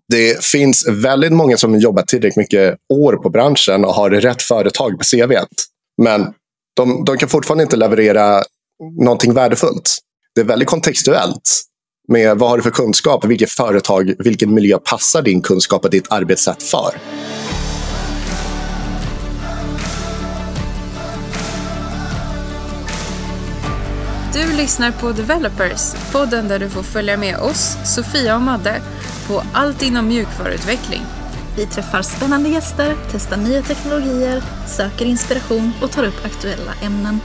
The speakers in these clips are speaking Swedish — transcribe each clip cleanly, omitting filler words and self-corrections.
Det finns väldigt många som jobbat tillräckligt mycket år på branschen och har rätt företag på CV:t. Men de kan fortfarande inte leverera någonting värdefullt. Det är väldigt kontextuellt med vad har du för kunskap, vilket företag, vilken miljö passar din kunskap och ditt arbetssätt för. Du lyssnar på Developers, podden där du får följa med oss, Sofia och Madde, på allt inom mjukvaruutveckling. Vi träffar spännande gäster, testar nya teknologier, söker inspiration och tar upp aktuella ämnen.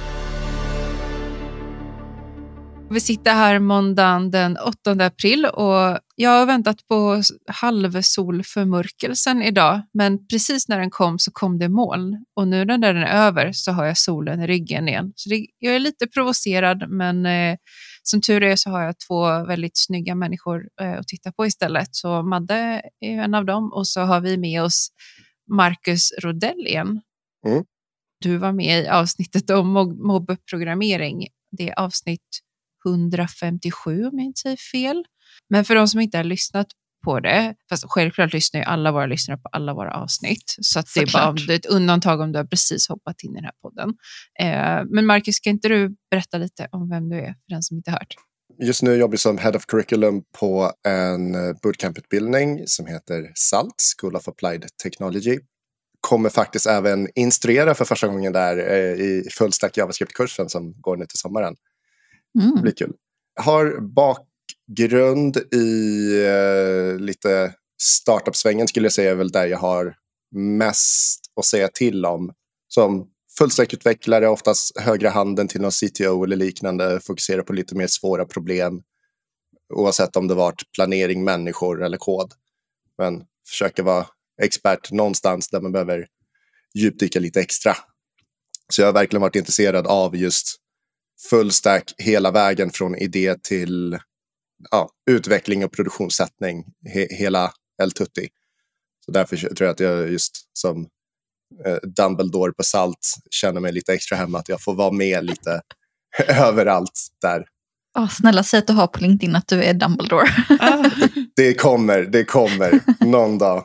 Vi sitter här måndagen den 8 april och jag har väntat på halvsolförmörkelsen idag. Men precis när den kom så kom det moln. Och nu när den är över så har jag solen i ryggen igen. Så jag är lite provocerad, men som tur är så har jag 2 väldigt snygga människor att titta på istället. Så Madde är en av dem och så har vi med oss Marcus Rodell igen. Mm. Du var med i avsnittet om mobbprogrammering. Det är avsnitt 157 om jag inte säger fel. Men för de som inte har lyssnat på det, fast självklart lyssnar ju alla våra lyssnare på alla våra avsnitt, så att det är ett undantag om du har precis hoppat in i den här podden. Men Marcus, kan inte du berätta lite om vem du är för den som inte hört? Just nu jobbar jag som Head of Curriculum på en bootcamp-utbildning som heter SALT, School of Applied Technology. Kommer faktiskt även instruera för första gången där i fullstack JavaScript-kursen som går nu till sommaren. Det blir kul. Jag har bakgrund i lite startup-svängen skulle jag säga, är väl där jag har mest att säga till om. Som fullstackutvecklare, oftast högra handen till någon CTO eller liknande, fokuserar på lite mer svåra problem. Oavsett om det varit planering, människor eller kod. Men försöker vara expert någonstans där man behöver djupdyka lite extra. Så jag har verkligen varit intresserad av just fullstack hela vägen från idé till utveckling och produktionssättning, hela El-Tutti. Så därför tror jag att jag just som Dumbledore på SALT känner mig lite extra hemma, att jag får vara med lite överallt där. Snälla, säg att du har på LinkedIn att du är Dumbledore. Det kommer någon dag.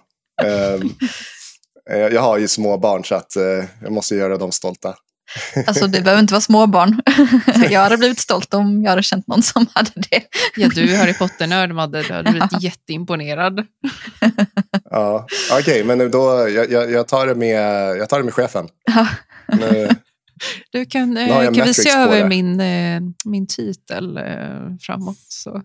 Jag har ju små barn så att jag måste göra dem stolta. Alltså det behöver inte vara småbarn. Jag hade blivit stolt om jag hade känt någon som hade det. Ja, du är Harry Potter-nörd, Madde. Du hade blivit jätteimponerad. Ja, okej, men då jag tar det med chefen. Ja. Du kan vi se över min titel framåt så.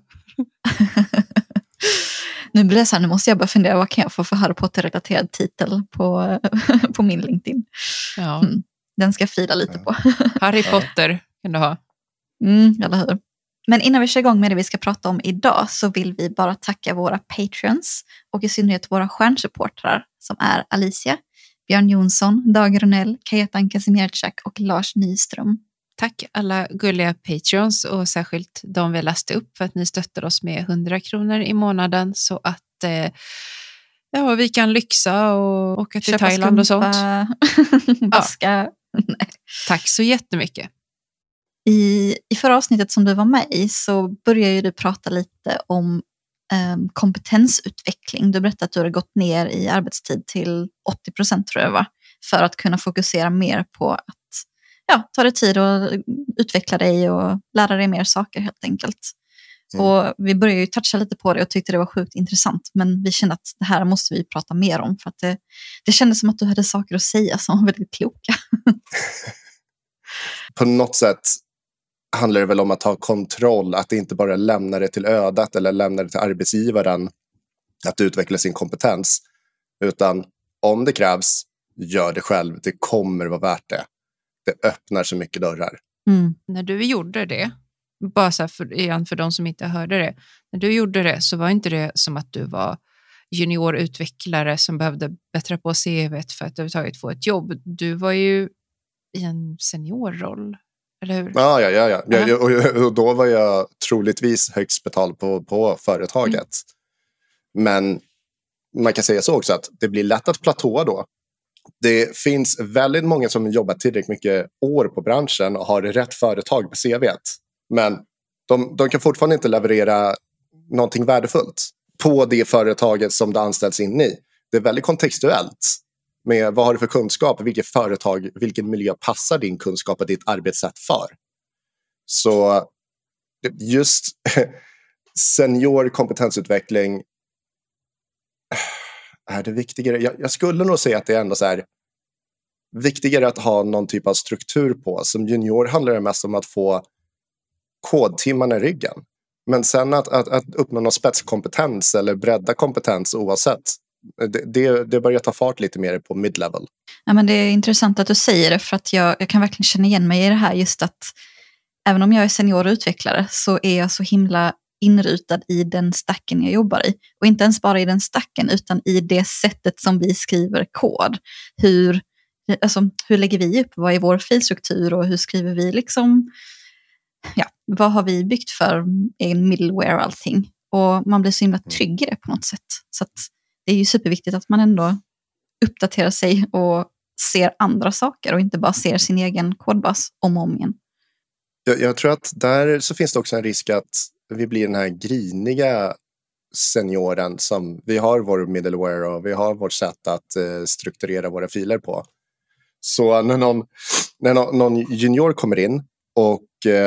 Nu blir det så här, nu måste jag bara fundera, vad kan jag få för Harry Potter-relaterad titel på min LinkedIn? Ja. Den ska jag fila lite på. Harry Potter kan du ha. Eller hur? Men innan vi kör igång med det vi ska prata om idag så vill vi bara tacka våra Patreons och i synnerhet våra stjärnsupportrar som är Alicia, Björn Jonsson, Dag Ronell, Kajetan Kazimierczak och Lars Nyström. Tack alla gulliga Patreons och särskilt de vi läste upp för att ni stöttar oss med 100 kronor i månaden så att vi kan lyxa och åka till köpa Thailand och sånt. Vaska. Ja. Tack så jättemycket. I förra avsnittet som du var med i så började ju du prata lite om kompetensutveckling. Du berättade att du hade gått ner i arbetstid till 80% tror jag, va? För att kunna fokusera mer på att ta dig tid och utveckla dig och lära dig mer saker helt enkelt. Och vi började ju toucha lite på det och tyckte det var sjukt intressant. Men vi kände att det här måste vi prata mer om. För att det kändes som att du hade saker att säga som var väldigt kloka. På något sätt handlar det väl om att ha kontroll. Att inte bara lämna det till ödet eller lämna det till arbetsgivaren att utveckla sin kompetens. Utan om det krävs, gör det själv. Det kommer vara värt det. Det öppnar så mycket dörrar. När du gjorde det, bara så här för de som inte hörde det. När du gjorde det så var inte det som att du var juniorutvecklare som behövde bättra på CV:t för att överhuvudtaget få ett jobb. Du var ju i en seniorroll, eller hur? Ja. Och då var jag troligtvis högst betald på företaget. Men man kan säga så också att det blir lätt att platåa då. Det finns väldigt många som jobbat tillräckligt mycket år på branschen och har rätt företag på CV:t. Men de kan fortfarande inte leverera någonting värdefullt. på det företaget som du anställs in i. Det är väldigt kontextuellt med vad har du för kunskap, vilket företag, vilken miljö passar din kunskap och ditt arbetssätt för. Så just senior kompetensutveckling är det viktigare. Jag skulle nog säga att det är ändå så här viktigare att ha någon typ av struktur på. Som junior handlar det mest om att få kodtimmarna i ryggen. Men sen att uppnå någon spetskompetens eller bredda kompetens oavsett. Det börjar ta fart lite mer på mid-level. Ja, men det är intressant att du säger det, för att jag kan verkligen känna igen mig i det här, just att även om jag är senior utvecklare så är jag så himla inrutad i den stacken jag jobbar i. Och inte ens bara i den stacken utan i det sättet som vi skriver kod. Hur lägger vi upp? Vad är vår filstruktur och hur skriver vi liksom? Ja, vad har vi byggt för egen middleware och allting? Och man blir så himla trygg i det på något sätt. Så att det är ju superviktigt att man ändå uppdaterar sig och ser andra saker och inte bara ser sin egen kodbas om och om igen. Jag tror att där så finns det också en risk att vi blir den här griniga senioren som vi har vår middleware och vi har vårt sätt att strukturera våra filer på. Så när någon junior kommer in och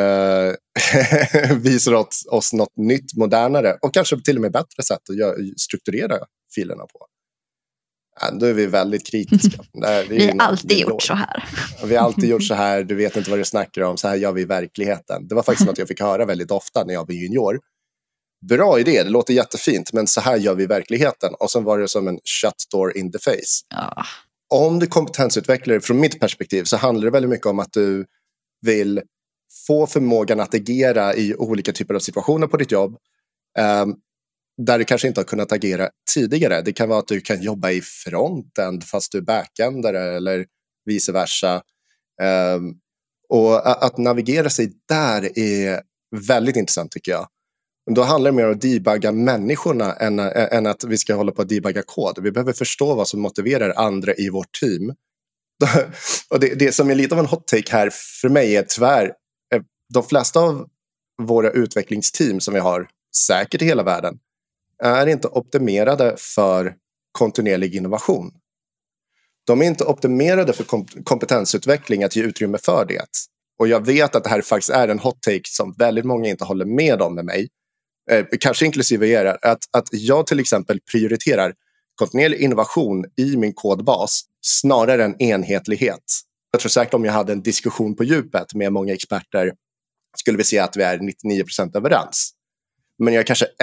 visar oss något nytt, modernare och kanske till och med bättre sätt att strukturera filerna på, då är vi väldigt kritiska. Vi har alltid gjort så här. Vi har alltid gjort så här, du vet inte vad du snackar om, så här gör vi i verkligheten. Det var faktiskt något jag fick höra väldigt ofta när jag var junior. Bra idé, det låter jättefint, men så här gör vi i verkligheten. Och sen var det som en shut door in the face. Ja. Om du kompetensutvecklar, från mitt perspektiv, så handlar det väldigt mycket om att du vill få förmågan att agera i olika typer av situationer på ditt jobb. Där du kanske inte har kunnat agera tidigare. Det kan vara att du kan jobba i frontend fast du är backendare eller vice versa. Och att navigera sig där är väldigt intressant tycker jag. Då handlar det mer om att debugga människorna än att vi ska hålla på att debugga kod. Vi behöver förstå vad som motiverar andra i vårt team. Och det som är lite av en hot take här för mig är tyvärr de flesta av våra utvecklingsteam som vi har säkert i hela världen är inte optimerade för kontinuerlig innovation. De är inte optimerade för kompetensutveckling, att ge utrymme för det. Och jag vet att det här faktiskt är en hot take som väldigt många inte håller med om med mig. Kanske inklusive er. Att jag till exempel prioriterar kontinuerlig innovation i min kodbas snarare än enhetlighet. Jag tror säkert om jag hade en diskussion på djupet med många experter skulle vi se att vi är 99% överens. Men jag kanske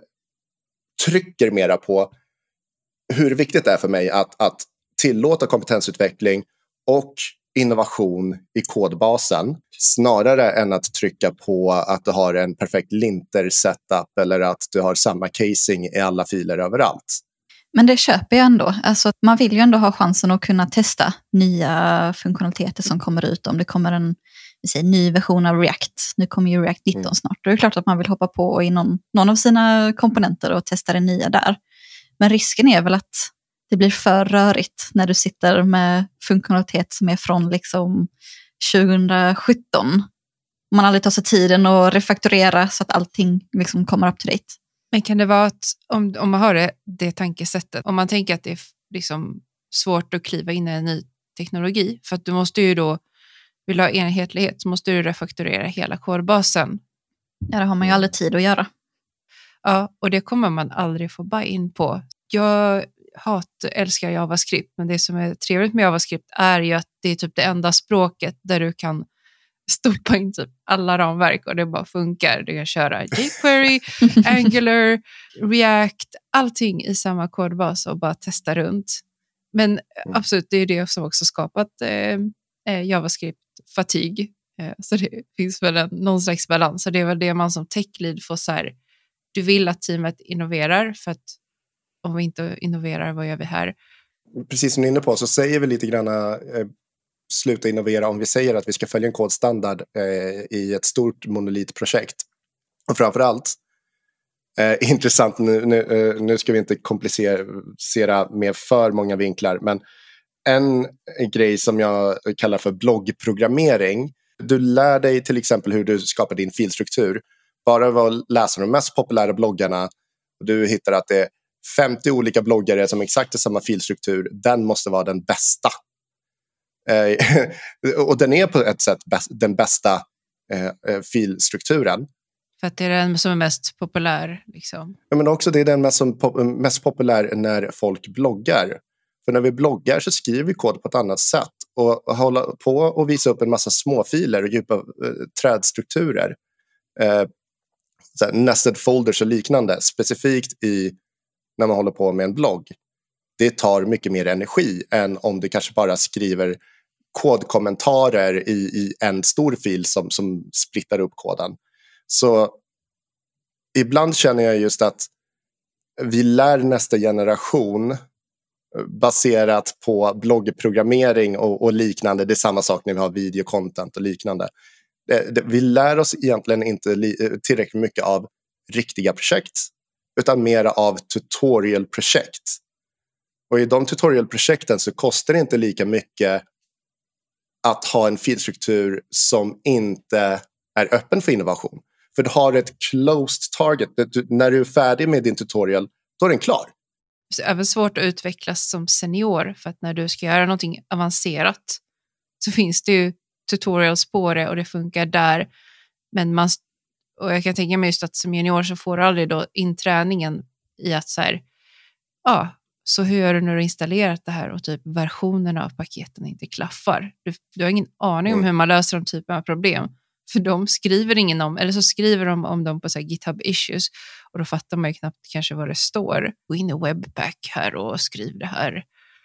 trycker mera på hur viktigt det är för mig att tillåta kompetensutveckling och innovation i kodbasen snarare än att trycka på att du har en perfekt linter setup eller att du har samma casing i alla filer överallt. Men det köper jag ändå. Alltså, man vill ju ändå ha chansen att kunna testa nya funktionaliteter som kommer ut. Om det kommer en ny version av React. Nu kommer ju React 19 snart. Då är det klart att man vill hoppa på i någon av sina komponenter och testa det nya där. Men risken är väl att det blir för rörigt när du sitter med funktionalitet som är från liksom 2017. Man aldrig tar sig tiden att refaktorera så att allting liksom kommer up to date. Men kan det vara att om man har det tankesättet, om man tänker att det är liksom svårt att kliva in i en ny teknologi, för att du måste ju då, vill ha enhetlighet så måste du refaktorera hela kodbasen. Ja, det har man ju aldrig tid att göra. Ja, och det kommer man aldrig få buy-in på. Jag älskar JavaScript, men det som är trevligt med JavaScript är ju att det är typ det enda språket där du kan stoppa in typ alla ramverk och det bara funkar. Du kan köra jQuery, Angular, React, allting i samma kodbas och bara testa runt. Men absolut, det är det som också skapat JavaScript-fatig. Så det finns väl någon slags balans. Så det är väl det man som tech-lead får så här, du vill att teamet innoverar, för att om vi inte innoverar, vad gör vi här? Precis som ni är inne på så säger vi lite grann sluta innovera om vi säger att vi ska följa en kodstandard i ett stort monolitprojekt. Och framförallt, intressant, nu ska vi inte komplicera med för många vinklar, men en grej som jag kallar för bloggprogrammering, du lär dig till exempel hur du skapar din filstruktur bara av att läsa de mest populära bloggarna Du hittar att det är 50 olika bloggare som exakt har samma filstruktur. Den måste vara den bästa. Och den är på ett sätt den bästa filstrukturen. För att det är den som är mest populär. Liksom. Ja, men också det är den mest populär när folk bloggar. För när vi bloggar så skriver vi kod på ett annat sätt. Och hålla på och visa upp en massa småfiler och djupa trädstrukturer. Nested folders och liknande. Specifikt när man håller på med en blogg. Det tar mycket mer energi än om du kanske bara skriver kodkommentarer i en stor fil som splittar upp koden. Så ibland känner jag just att vi lär nästa generation baserat på bloggprogrammering och liknande. Det är samma sak när vi har videocontent och liknande. Vi lär oss egentligen inte tillräckligt mycket av riktiga projekt utan mer av tutorialprojekt. Och i de tutorialprojekten så kostar det inte lika mycket att ha en filstruktur som inte är öppen för innovation. För du har ett closed target. När du är färdig med din tutorial, då är den klar. Det är även svårt att utvecklas som senior, för att när du ska göra någonting avancerat så finns det ju tutorials på det och det funkar där. Men och jag kan tänka mig just att som junior så får du aldrig då inträningen i att så hur gör du när du installerat det här och typ versionerna av paketen inte klaffar. Du har ingen aning om hur man löser de typen av problem. För de skriver ingen om, eller så skriver de om dem på så här GitHub issues och då fattar man ju knappt kanske vad det står. Gå in i Webpack här och skriv det här.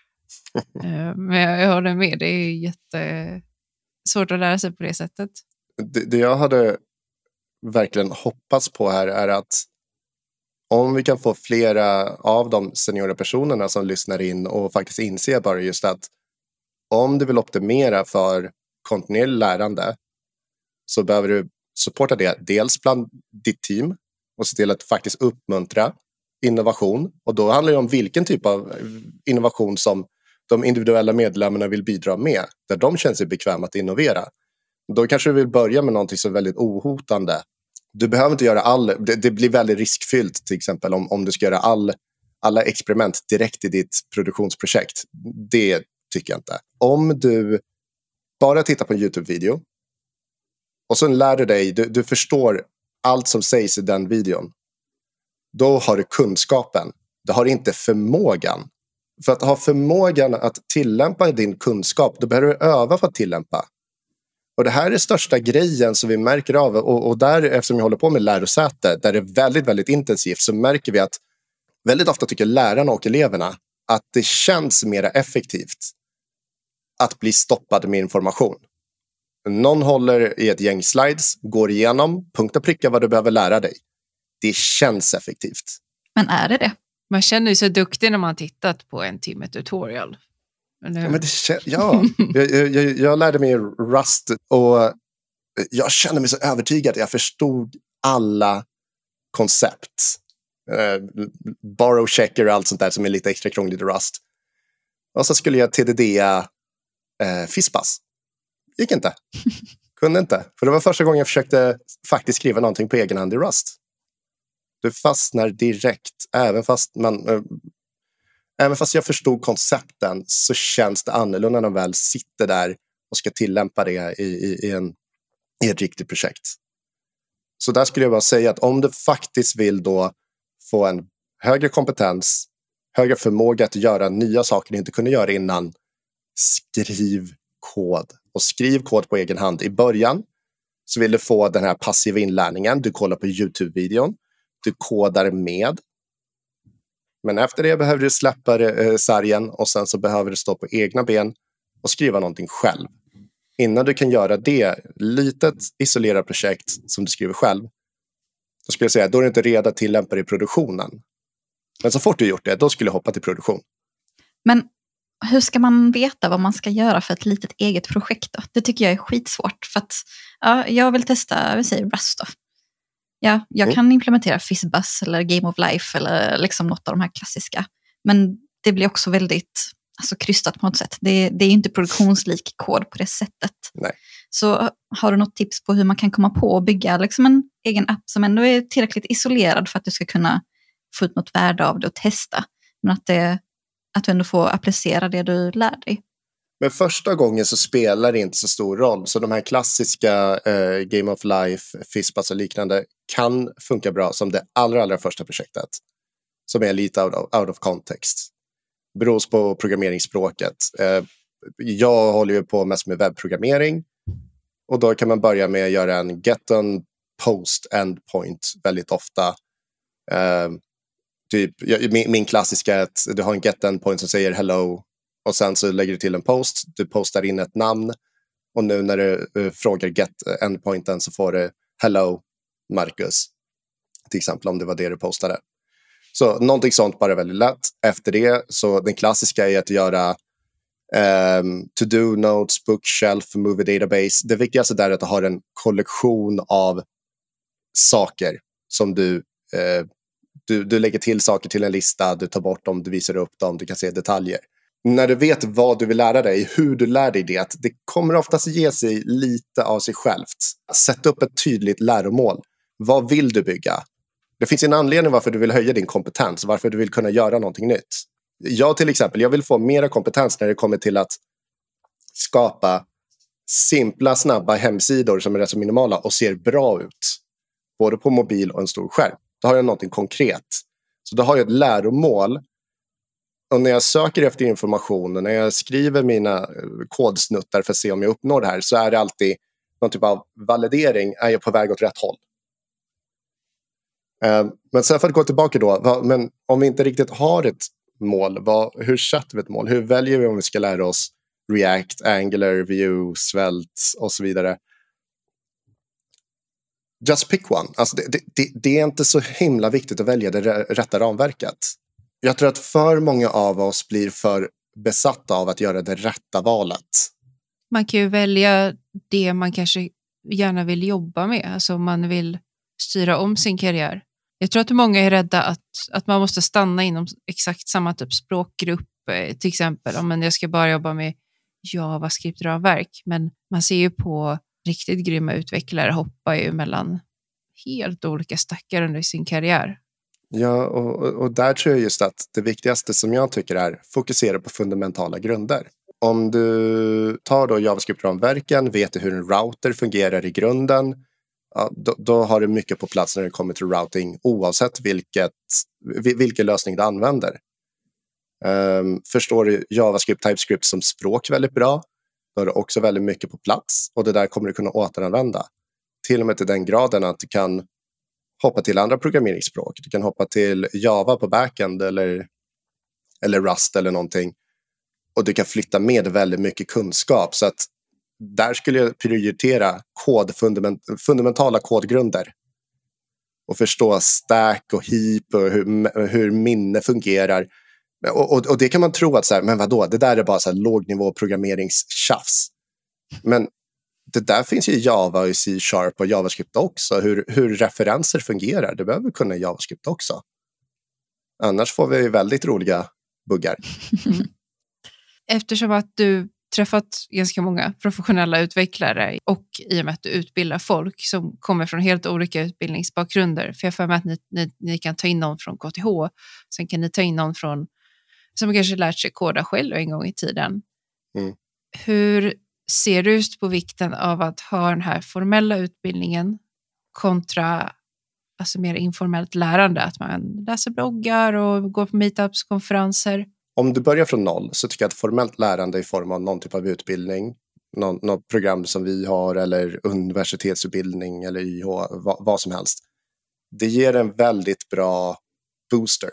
Men jag håller med, det är jättesvårt att lära sig på det sättet. Det jag hade verkligen hoppats på här är att om vi kan få flera av de seniora personerna som lyssnar in och faktiskt inser bara just att om du vill optimera för kontinuerligt lärande så behöver du supporta det dels bland ditt team och se till att faktiskt uppmuntra innovation. Och då handlar det om vilken typ av innovation som de individuella medlemmarna vill bidra med, där de känner sig bekväma att innovera. Då kanske du vill börja med någonting som är väldigt ohotande. Du behöver inte göra det blir väldigt riskfyllt till exempel om du ska göra alla experiment direkt i ditt produktionsprojekt. Det tycker jag inte. Om du bara tittar på en YouTube-video och sen lär du dig, du förstår allt som sägs i den videon. Då har du kunskapen. Du har inte förmågan. För att ha förmågan att tillämpa din kunskap, då behöver du öva för att tillämpa. Och det här är största grejen som vi märker av. Och där, eftersom jag håller på med lärosäte, där det är väldigt, väldigt intensivt, så märker vi att väldigt ofta tycker lärarna och eleverna att det känns mer effektivt att bli stoppad med information. Någon håller i ett gäng slides, går igenom, punkt och pricka vad du behöver lära dig. Det känns effektivt. Men är det? Man känner ju så duktig när man har tittat på en timme tutorial. Jag lärde mig Rust och jag kände mig så övertygad. Jag förstod alla koncept. Borrow checker och allt sånt där som är lite extra krångligt i Rust. Och så skulle jag TDDa FISPAS. Gick inte. Kunde inte. För det var första gången jag försökte faktiskt skriva någonting på egen hand i Rust. Du fastnar direkt. Även fast jag förstod koncepten så känns det annorlunda när man väl sitter där och ska tillämpa det i ett riktigt projekt. Så där skulle jag bara säga att om du faktiskt vill då få en högre kompetens, högre förmåga att göra nya saker du inte kunde göra innan, skriv kod. Och skriv kod på egen hand. I början så vill du få den här passiva inlärningen. Du kollar på YouTube-videon. Du kodar med. Men efter det behöver du släppa sargen och sen så behöver du stå på egna ben och skriva någonting själv. Innan du kan göra det, litet isolerat projekt som du skriver själv, då skulle jag säga, då är du inte redo att tillämpa det i produktionen. Men så fort du gjort det, då skulle jag hoppa till produktion. Men hur ska man veta vad man ska göra för ett litet eget projekt då? Det tycker jag är skitsvårt. För att jag vill testa, Rust då. Ja, jag kan implementera FizzBuzz eller Game of Life eller liksom något av de här klassiska. Men det blir också väldigt krystat på något sätt. Det är ju inte produktionslik kod på det sättet. Nej. Så har du något tips på hur man kan komma på och bygga liksom en egen app som ändå är tillräckligt isolerad för att du ska kunna få ut något värde av det och testa. Men att du ändå får applicera det du lär dig. Men första gången så spelar det inte så stor roll. Så de här klassiska Game of Life, FISPAS och liknande kan funka bra som det allra första projektet. Som är lite out of context. Beror på programmeringsspråket. Jag håller ju på mest med webbprogrammering. Och då kan man börja med att göra en get and post endpoint väldigt ofta. Min klassiska är att du har en get endpoint som säger hello. Och sen så lägger du till en post. Du postar in ett namn. Och nu när du frågar get endpointen så får du hello Marcus. Till exempel om det var det du postade. Så någonting sånt bara väldigt lätt. Efter det så den klassiska är att göra to-do notes, bookshelf, movie database. Det viktigaste där är att du har en kollektion av saker som du lägger till saker till en lista. Du tar bort dem, du visar upp dem, du kan se detaljer. När du vet vad du vill lära dig, hur du lär dig det kommer oftast ge sig lite av sig självt. Sätt upp ett tydligt läromål. Vad vill du bygga? Det finns en anledning varför du vill höja din kompetens, varför du vill kunna göra någonting nytt. Jag till exempel, jag vill få mera kompetens när det kommer till att skapa simpla, snabba hemsidor som är rätt så minimala och ser bra ut. Både på mobil och en stor skärm. Då har jag någonting konkret. Så då har jag ett läromål. Och när jag söker efter information och när jag skriver mina kodsnuttar för att se om jag uppnår det här så är det alltid någon typ av validering. Är jag på väg åt rätt håll? Men sen för att gå tillbaka då. Men om vi inte riktigt har ett mål, hur sätter vi ett mål? Hur väljer vi om vi ska lära oss React, Angular, Vue, Svelte och så vidare? Just pick one. Alltså det är inte så himla viktigt att välja det rätta ramverket. Jag tror att för många av oss blir för besatta av att göra det rätta valet. Man kan ju välja det man kanske gärna vill jobba med. Alltså om man vill styra om sin karriär. Jag tror att många är rädda att man måste stanna inom exakt samma typ språkgrupp. Till exempel om jag ska bara jobba med JavaScript-ramverk. Men man ser ju på riktigt grymma utvecklare hoppar ju mellan helt olika stackar under sin karriär. Ja, och där tror jag just att det viktigaste som jag tycker är fokusera på fundamentala grunder. Om du tar då JavaScript-ramverken, vet du hur en router fungerar i grunden, ja, då har du mycket på plats när det kommer till routing oavsett vilken lösning du använder. Förstår du JavaScript, TypeScript som språk väldigt bra, då har du också väldigt mycket på plats och det där kommer du kunna återanvända. Till och med till den graden att du kan hoppa till andra programmeringsspråk. Du kan hoppa till Java på backend eller Rust eller någonting. Och du kan flytta med väldigt mycket kunskap. Så att där skulle jag prioritera fundamentala kodgrunder. Och förstå stack och heap och hur minne fungerar. Och det kan man tro att så här, men vadå, det där är bara så här lågnivå programmeringstjafs. Men det där finns ju i Java och C# och JavaScript också. Hur referenser fungerar, det behöver kunna JavaScript också. Annars får vi väldigt roliga buggar. Eftersom att du träffat ganska många professionella utvecklare och i och med att du utbildar folk som kommer från helt olika utbildningsbakgrunder. För jag får med att ni kan ta in någon från KTH. Sen kan ni ta in någon som kanske lärt sig koda själv en gång i tiden. Mm. Hur ser du just på vikten av att ha den här formella utbildningen kontra alltså mer informellt lärande? Att man läser bloggar och går på meetups, konferenser. Om du börjar från noll så tycker jag att formellt lärande i form av någon typ av utbildning, något program som vi har eller universitetsutbildning eller YH, vad som helst. Det ger en väldigt bra booster.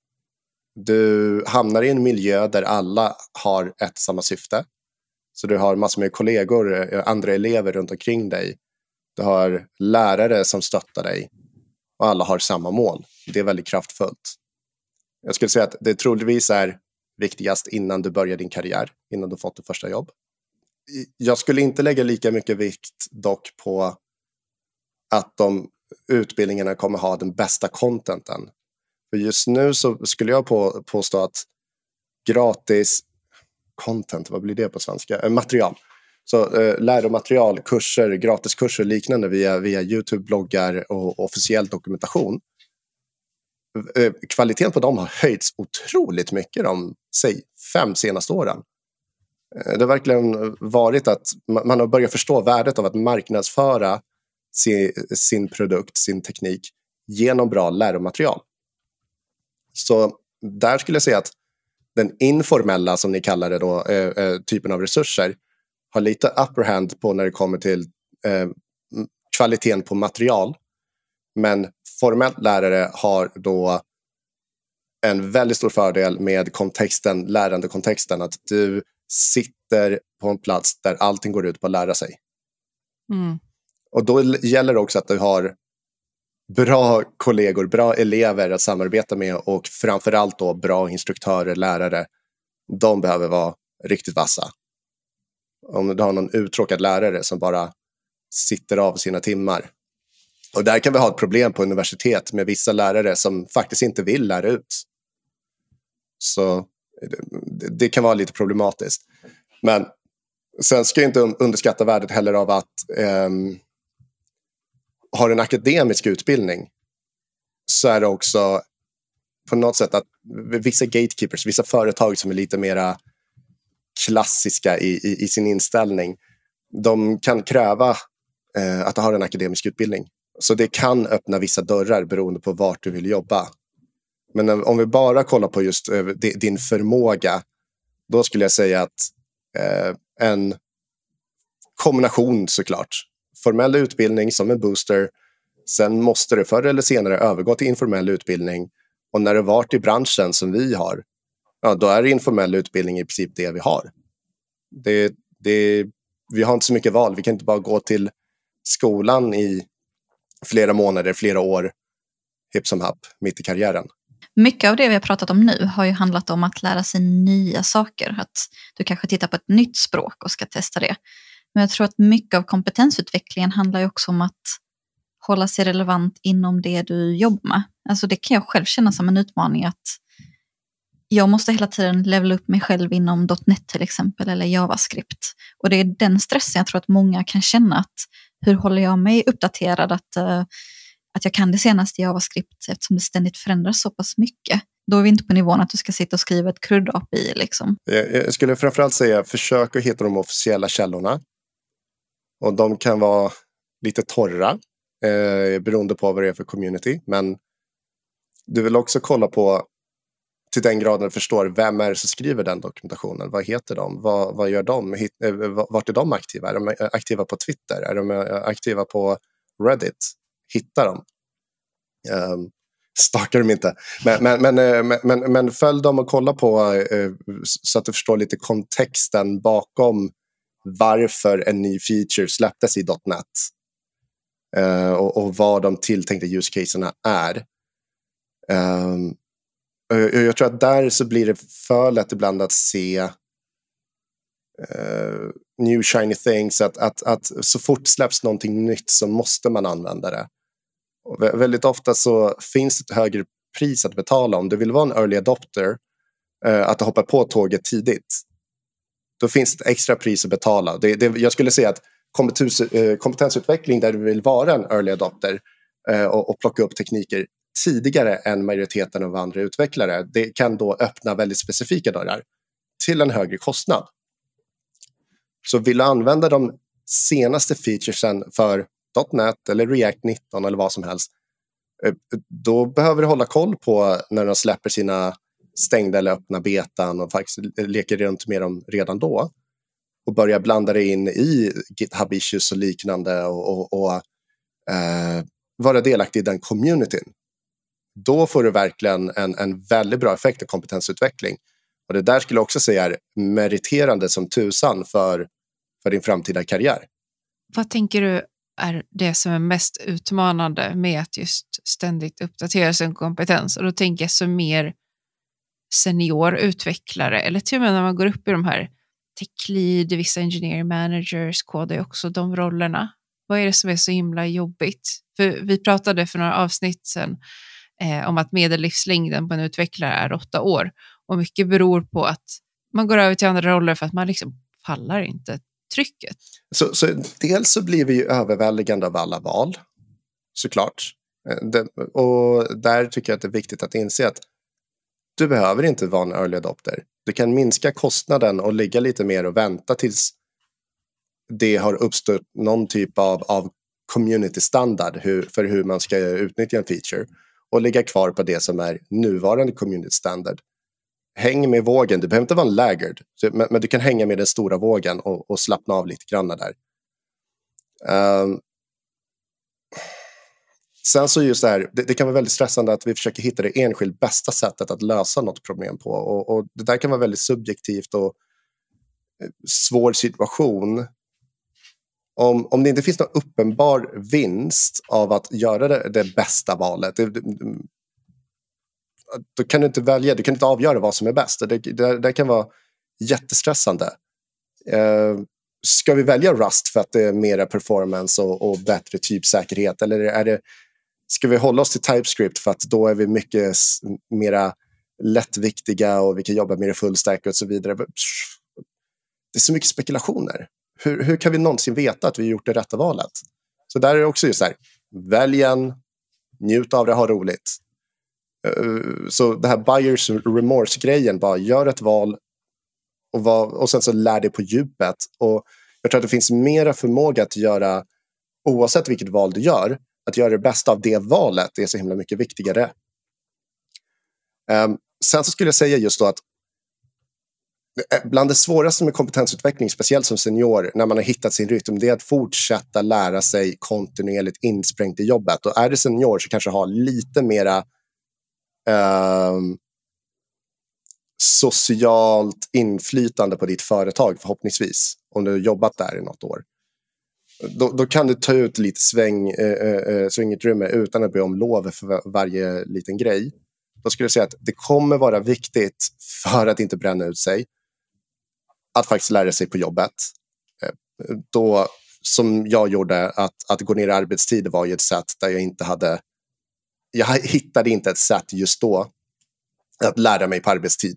Du hamnar i en miljö där alla har ett samma syfte. Så du har massor med kollegor, andra elever runt omkring dig. Du har lärare som stöttar dig. Och alla har samma mål. Det är väldigt kraftfullt. Jag skulle säga att det troligtvis är viktigast innan du börjar din karriär. Innan du fått ditt första jobb. Jag skulle inte lägga lika mycket vikt dock på att de utbildningarna kommer ha den bästa contenten. För just nu så skulle jag påstå att gratis content, vad blir det på svenska? Material. Så läromaterial, kurser, gratiskurser liknande via YouTube-bloggar och officiell dokumentation kvaliteten på dem har höjts otroligt mycket de, säg, 5 senaste åren. Det har verkligen varit att man har börjat förstå värdet av att marknadsföra sin produkt, sin teknik genom bra läromaterial. Så där skulle jag säga att den informella, som ni kallar det då, typen av resurser har lite upper hand på när det kommer till kvaliteten på material. Men formellt lärare har då en väldigt stor fördel med kontexten, lärandekontexten, att du sitter på en plats där allting går ut på att lära sig. Och då gäller det också att du har bra kollegor, bra elever att samarbeta med och framförallt då bra instruktörer, lärare. De behöver vara riktigt vassa. Om du har någon uttråkad lärare som bara sitter av sina timmar. Och där kan vi ha ett problem på universitet med vissa lärare som faktiskt inte vill lära ut. Så det kan vara lite problematiskt. Men sen ska jag inte underskatta värdet heller av att har en akademisk utbildning, så är det också på något sätt att vissa gatekeepers, vissa företag som är lite mera klassiska i sin inställning, de kan kräva att du har en akademisk utbildning. Så det kan öppna vissa dörrar beroende på vart du vill jobba. Men om vi bara kollar på just din förmåga, då skulle jag säga att en kombination såklart. Formell utbildning som en booster. Sen måste du förr eller senare övergå till informell utbildning. Och när det varit i branschen som vi har, ja, då är informell utbildning i princip det vi har. Vi har inte så mycket val. Vi kan inte bara gå till skolan i flera månader, flera år, hipp som happ, mitt i karriären. Mycket av det vi har pratat om nu har ju handlat om att lära sig nya saker. Att du kanske tittar på ett nytt språk och ska testa det. Men jag tror att mycket av kompetensutvecklingen handlar ju också om att hålla sig relevant inom det du jobbar med. Alltså det kan jag själv känna som en utmaning, att jag måste hela tiden levela upp mig själv inom .NET till exempel eller JavaScript. Och det är den stressen jag tror att många kan känna, att hur håller jag mig uppdaterad att jag kan det senaste JavaScript eftersom det ständigt förändras så pass mycket. Då är vi inte på nivån att du ska sitta och skriva ett CRUD-API liksom. Jag skulle framförallt säga försök att hitta de officiella källorna. Och de kan vara lite torra beroende på vad det är för community. Men du vill också kolla på till den graden du förstår vem är det som skriver den dokumentationen. Vad heter de? Vad gör de? Vart är de aktiva? Är de aktiva på Twitter? Är de aktiva på Reddit? Hitta dem. Stakar dem inte. Men följ dem och kolla på så att du förstår lite kontexten bakom varför en ny feature släpptes i .NET. Och vad de tilltänkta use caserna är. Jag tror att där så blir det för lätt ibland att se new shiny things. Att så fort släpps någonting nytt så måste man använda det. Och väldigt ofta så finns det ett högre pris att betala om du vill vara en early adopter, att hoppa på tåget tidigt. Då finns det ett extra pris att betala. Jag skulle säga att kompetensutveckling där du vill vara en early adopter och plocka upp tekniker tidigare än majoriteten av andra utvecklare, det kan då öppna väldigt specifika dörrar till en högre kostnad. Så vill du använda de senaste featuresen för .NET eller React 19 eller vad som helst, då behöver du hålla koll på när de släpper sina stängda eller öppna betan och faktiskt leker runt med dem redan då och börja blanda det in i GitHub issues och liknande och vara delaktig i den communityn. Då får du verkligen en väldigt bra effekt av kompetensutveckling. Och det där skulle jag också säga är meriterande som tusan för din framtida karriär. Vad tänker du är det som är mest utmanande med att just ständigt uppdatera sin kompetens? Och då tänker jag som mer seniorutvecklare eller till och med när man går upp i de här tech lead, vissa engineering managers, kodar också de rollerna. Vad är det som är så himla jobbigt? För vi pratade för några avsnitt sedan om att medellivslängden på en utvecklare är 8 år. Och mycket beror på att man går över till andra roller för att man liksom pallar inte trycket. Så dels så blir vi ju överväldigande av alla val, såklart. Och där tycker jag att det är viktigt att inse att du behöver inte vara en early adopter. Du kan minska kostnaden och ligga lite mer och vänta tills det har uppstått någon typ av community standard för hur man ska utnyttja en feature och ligga kvar på det som är nuvarande community standard. Häng med vågen, du behöver inte vara en laggard, men du kan hänga med den stora vågen och slappna av lite grann där. Sen så just det här, det kan vara väldigt stressande att vi försöker hitta det enskilt bästa sättet att lösa något problem på. Och det där kan vara väldigt subjektivt och svår situation. Om det inte finns någon uppenbar vinst av att göra det bästa valet, då kan du inte välja, du kan inte avgöra vad som är bäst. Det kan vara jättestressande. Ska vi välja Rust för att det är mera performance och bättre typsäkerhet, eller ska vi hålla oss till TypeScript för att då är vi mycket mera lättviktiga och vi kan jobba mer full stack och så vidare. Det är så mycket spekulationer. Hur kan vi någonsin veta att vi gjort det rätta valet? Så där är det också just så här, välj en, njut av det, ha roligt. Så det här buyers remorse-grejen, bara gör ett val och sen så lär dig på djupet. Och jag tror att det finns mera förmåga att göra, oavsett vilket val du gör, att göra det bästa av det valet. Det är så himla mycket viktigare. Sen så skulle jag säga just då att bland det svåraste med kompetensutveckling, speciellt som senior, när man har hittat sin rytm, det är att fortsätta lära sig kontinuerligt insprängt i jobbet. Och är det senior så kanske ha lite mera socialt inflytande på ditt företag, förhoppningsvis, om du har jobbat där i något år. Då kan du ta ut lite svängutrymme utan att be om lov för varje liten grej. Då skulle jag säga att det kommer vara viktigt, för att inte bränna ut sig, att faktiskt lära sig på jobbet. Då, som jag gjorde, att gå ner i arbetstid var ju ett sätt där jag hittade inte ett sätt just då att lära mig på arbetstid.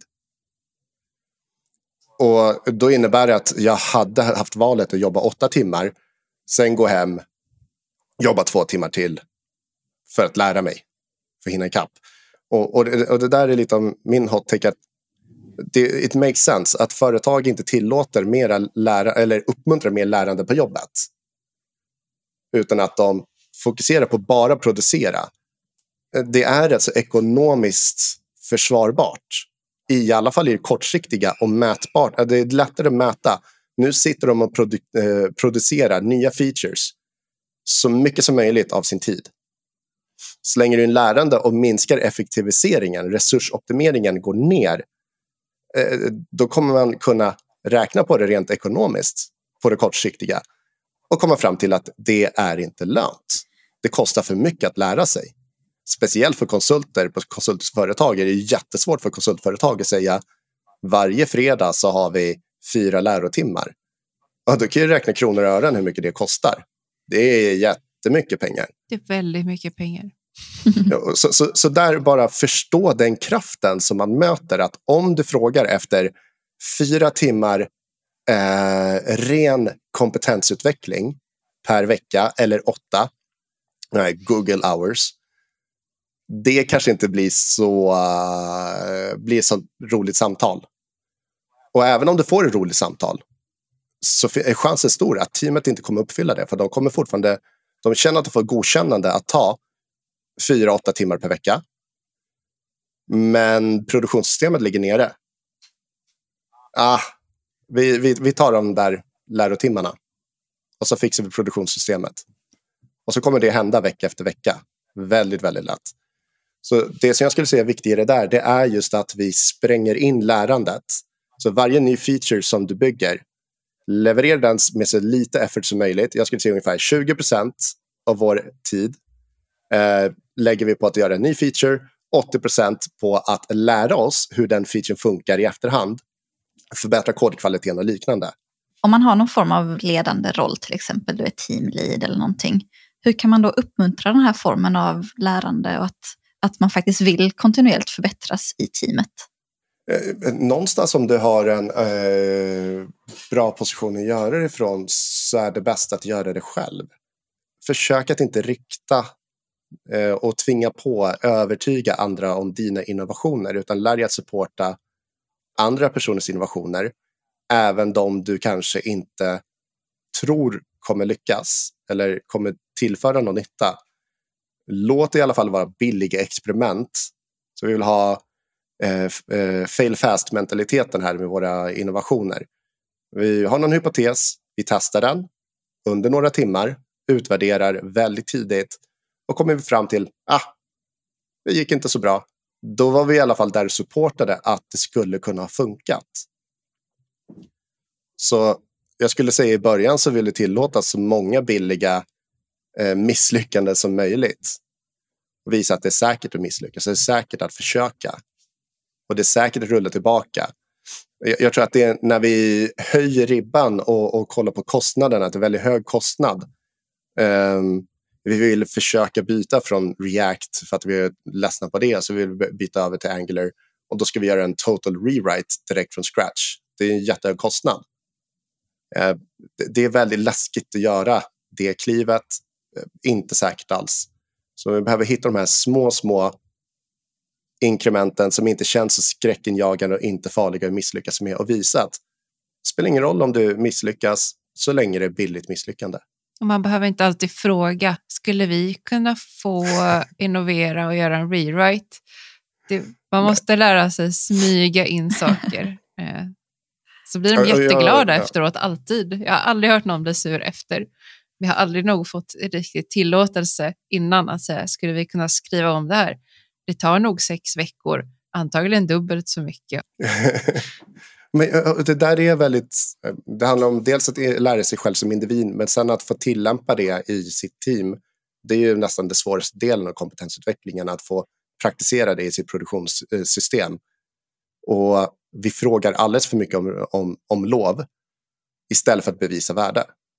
Och då innebär det att jag hade haft valet att jobba 8 timmar, sen gå hem, jobba 2 timmar till för att lära mig, för att hinna ikapp. Och det där är lite av min hot take, att it makes sense att företag inte tillåter eller uppmuntrar mer lärande på jobbet, utan att de fokuserar på bara producera. Det är alltså ekonomiskt försvarbart, i alla fall i det kortsiktiga och mätbart. Det är lättare att mäta. Nu sitter de och producerar nya features så mycket som möjligt av sin tid. Slänger du in lärande och minskar effektiviseringen, resursoptimeringen går ner, då kommer man kunna räkna på det rent ekonomiskt på det kortsiktiga och komma fram till att det är inte lönt. Det kostar för mycket att lära sig. Speciellt för konsulter på konsultföretag är det jättesvårt för konsultföretag att säga varje fredag så har vi 4 lärotimmar. Och då kan du räkna kronor och ören hur mycket det kostar. Det är jättemycket pengar. Det är väldigt mycket pengar. Så där bara förstå den kraften som man möter, att om du frågar efter 4 timmar ren kompetensutveckling per vecka eller 8 Google hours, det kanske inte blir så roligt samtal. Och även om du får ett roligt samtal så är chansen stor att teamet inte kommer uppfylla det, för de kommer fortfarande, de känner att de får godkännande att ta 4-8 timmar per vecka, men produktionssystemet ligger nere. Vi tar de där lärotimmarna och så fixar vi produktionssystemet, och så kommer det hända vecka efter vecka, väldigt, väldigt lätt. Så det som jag skulle säga är viktigare där, det är just att vi spränger in lärandet. Så varje ny feature som du bygger, levererar den med så lite effort som möjligt. Jag skulle säga ungefär 20% av vår tid lägger vi på att göra en ny feature, 80% på att lära oss hur den featuren funkar i efterhand, förbättra kodkvaliteten och liknande. Om man har någon form av ledande roll, till exempel du är teamlead eller någonting, hur kan man då uppmuntra den här formen av lärande och att man faktiskt vill kontinuerligt förbättras i teamet? Någonstans om du har en bra position att göra det ifrån, så är det bäst att göra det själv. Försök att inte rikta och tvinga på, övertyga andra om dina innovationer, utan lär dig att supporta andra personers innovationer, även de du kanske inte tror kommer lyckas eller kommer tillföra någon nytta. Låt det i alla fall vara billiga experiment. Så vi vill ha fail fast-mentaliteten här med våra innovationer. Vi har någon hypotes, vi testar den under några timmar, utvärderar väldigt tidigt och kommer vi fram till det gick inte så bra. Då var vi i alla fall där och supportade att det skulle kunna ha funkat. Så jag skulle säga i början så vill det tillåtas så många billiga misslyckanden som möjligt. Och visa att det är säkert att misslyckas, det är säkert att försöka. Och det är säkert att rulla tillbaka. Jag tror att det är när vi höjer ribban och kollar på kostnaderna, att det är väldigt hög kostnad. Vi vill försöka byta från React för att vi är ledsna på det, så vi vill byta över till Angular. Och då ska vi göra en total rewrite direkt från scratch. Det är en jättehög kostnad. Det är väldigt läskigt att göra det klivet. Inte säkert alls. Så vi behöver hitta de här små inkrementen som inte känns så skräckinjagande och inte farliga att misslyckas med, och visa att det spelar ingen roll om du misslyckas så länge det är billigt misslyckande. Och man behöver inte alltid fråga, skulle vi kunna få innovera och göra en rewrite? Man måste lära sig smyga in saker. Så blir de jätteglada efteråt, alltid. Jag har aldrig hört någon bli sur efter. Vi har aldrig nog fått riktigt tillåtelse innan att säga, skulle vi kunna skriva om det här? Det tar nog 6 veckor, antagligen dubbelt så mycket. Men det där är väldigt, det handlar om dels att lära sig själv som individ, men sen att få tillämpa det i sitt team. Det är ju nästan det svåraste delen av kompetensutvecklingen, att få praktisera det i sitt produktionssystem. Och vi frågar alldeles för mycket om lov istället för att bevisa värde.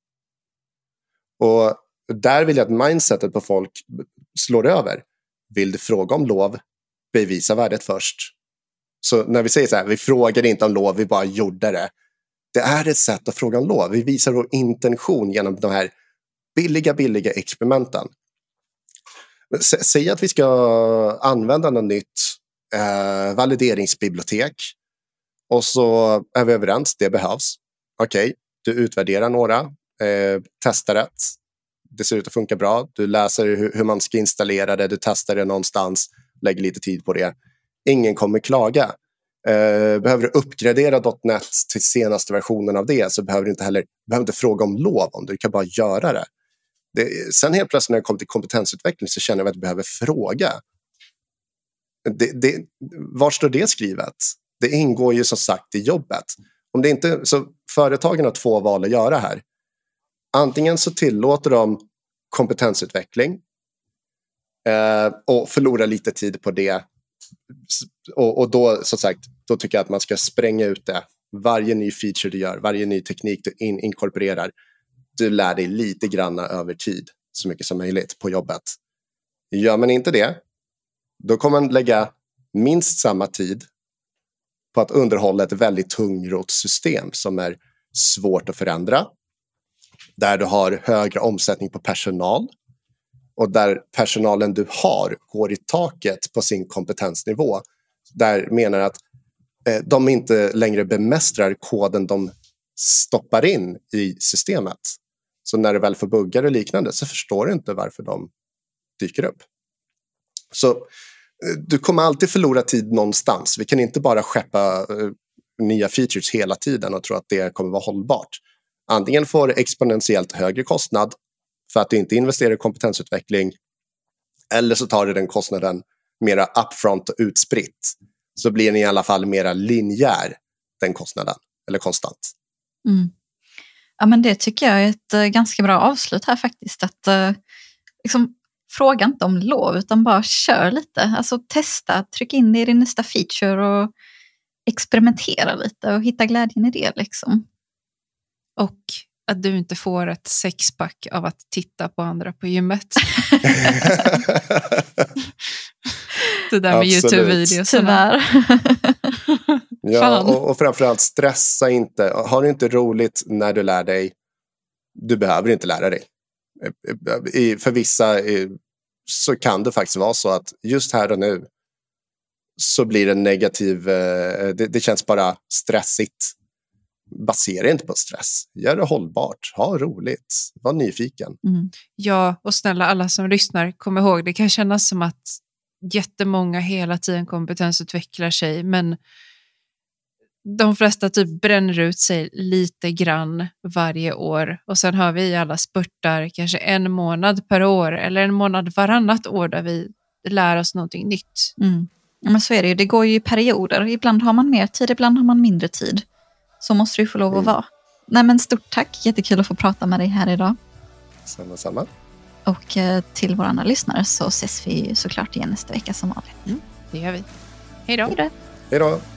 Och där vill jag att mindsetet på folk slår över. Vill du fråga om lov, bevisa värdet först. Så när vi säger så här, vi frågade inte om lov, vi bara gjorde det. Det är ett sätt att fråga om lov. Vi visar vår intention genom de här billiga experimenten. Säg att vi ska använda något nytt valideringsbibliotek. Och så är vi överens, det behövs. Okej, du utvärderar några, testar rätt. Det ser ut att funka bra. Du läser hur man ska installera det, du testar det någonstans, lägger lite tid på det. Ingen kommer klaga. Behöver du uppgradera .NET till senaste versionen av det, så behöver du inte fråga om lov om det. Du kan bara göra det. Sen helt plötsligt när jag kommer till kompetensutveckling så känner jag att jag behöver fråga. Var står det skrivet? Det ingår ju som sagt i jobbet. Om det inte, så företagen har 2 val att göra här. Antingen så tillåter de kompetensutveckling och förlorar lite tid på det. Och då, som sagt, då tycker jag att man ska spränga ut det. Varje ny feature du gör, varje ny teknik du inkorporerar, du lär dig lite granna över tid, så mycket som möjligt på jobbet. Gör man inte det, då kommer man lägga minst samma tid på att underhålla ett väldigt tungrott system som är svårt att förändra, där du har högre omsättning på personal och där personalen du har går i taket på sin kompetensnivå, där menar att de inte längre bemästrar koden de stoppar in i systemet. Så när du väl får buggar och liknande så förstår du inte varför de dyker upp. Så du kommer alltid förlora tid någonstans. Vi kan inte bara skeppa nya features hela tiden och tro att det kommer vara hållbart. Antingen får du exponentiellt högre kostnad för att du inte investerar i kompetensutveckling, eller så tar du den kostnaden mera upfront och utspritt. Så blir den i alla fall mera linjär, den kostnaden, eller konstant. Mm. Ja, men det tycker jag är ett ganska bra avslut här faktiskt. Att liksom, fråga inte om lov utan bara kör lite. Alltså testa, tryck in det i din nästa feature och experimentera lite och hitta glädjen i det liksom. Och att du inte får ett 6-pack av att titta på andra på gymmet. Det där med YouTube-videos. Tyvärr. Ja, och framförallt stressa inte. Har du inte roligt när du lär dig, du behöver inte lära dig. För vissa så kan det faktiskt vara så att just här och nu så blir det negativ, det känns bara stressigt. Basera inte på stress. Gör det hållbart. Ha roligt. Var nyfiken. Ja, och snälla alla som lyssnar, kom ihåg, det kan kännas som att jättemånga hela tiden kompetensutvecklar sig, men de flesta typ bränner ut sig lite grann varje år, och sen har vi alla spurtar kanske 1 månad per år eller 1 månad varannat år där vi lär oss någonting nytt. Ja, men så är det ju. Det går ju i perioder. Ibland har man mer tid, ibland har man mindre tid. Så måste det få lov att vara. Nej, men stort tack. Jättekul att få prata med dig här idag. Samma. Och till våra lyssnare så ses vi såklart igen nästa vecka som vanligt. Det gör vi. Hej då. Hej då.